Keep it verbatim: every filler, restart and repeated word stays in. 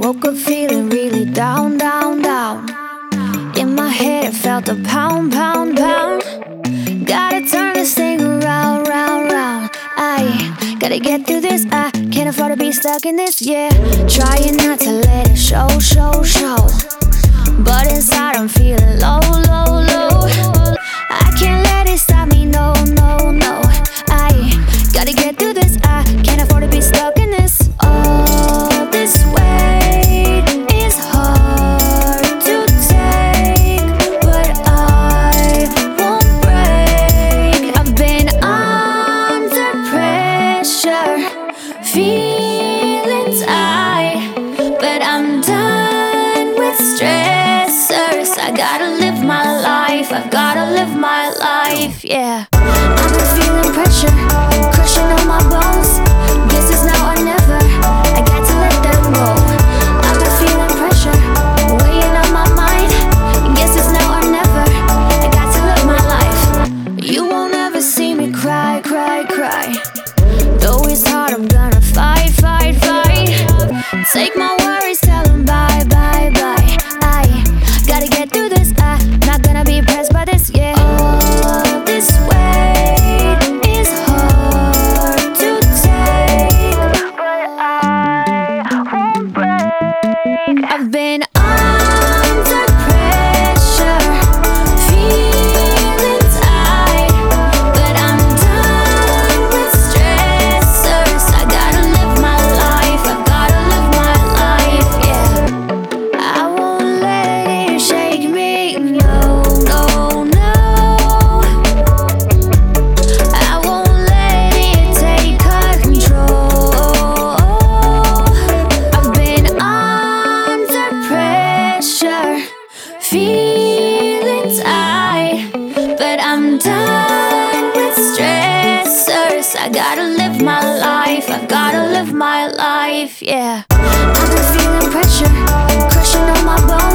Woke up feeling really down, down, down. In my head it felt a pound, pound, pound. Gotta turn this thing around, round, round. I gotta get through this, I can't afford to be stuck in this, yeah. Trying not to let it show, show, show. But inside I'm feeling low, low, low. I can't let it stop me, no, no, no. I gotta get through this, I can't afford to be stuck in this. All this weight is hard to take, but I won't break. I've been under pressure, feeling tight, but I'm done with stressors. I gotta live my life, I've gotta live my life, yeah. I've been feeling pressure, crushing on my bones. Guess it's now or never, I got to let them go. I've been feeling pressure, weighing on my mind. Guess it's now or never, I got to live my life. You won't ever see me cry, cry, cry. Though it's hard, I'm gonna fight, fight, fight. Take my worries, tell them bye, bye, bye. I gotta get through this, I'm not gonna be impressed by this, yeah. All this weight is hard to take, but I won't break. I've been under pressure, feeling tight, but I'm done with stressors. I gotta live my life, I gotta live my life, yeah. I won't let it shake me, no, no, no. I won't let it take control. I've been under pressure, feeling tight, but I'm done with stressors. I gotta live my life, I've gotta live my life, yeah. I've been feeling pressure, crushing on my bones.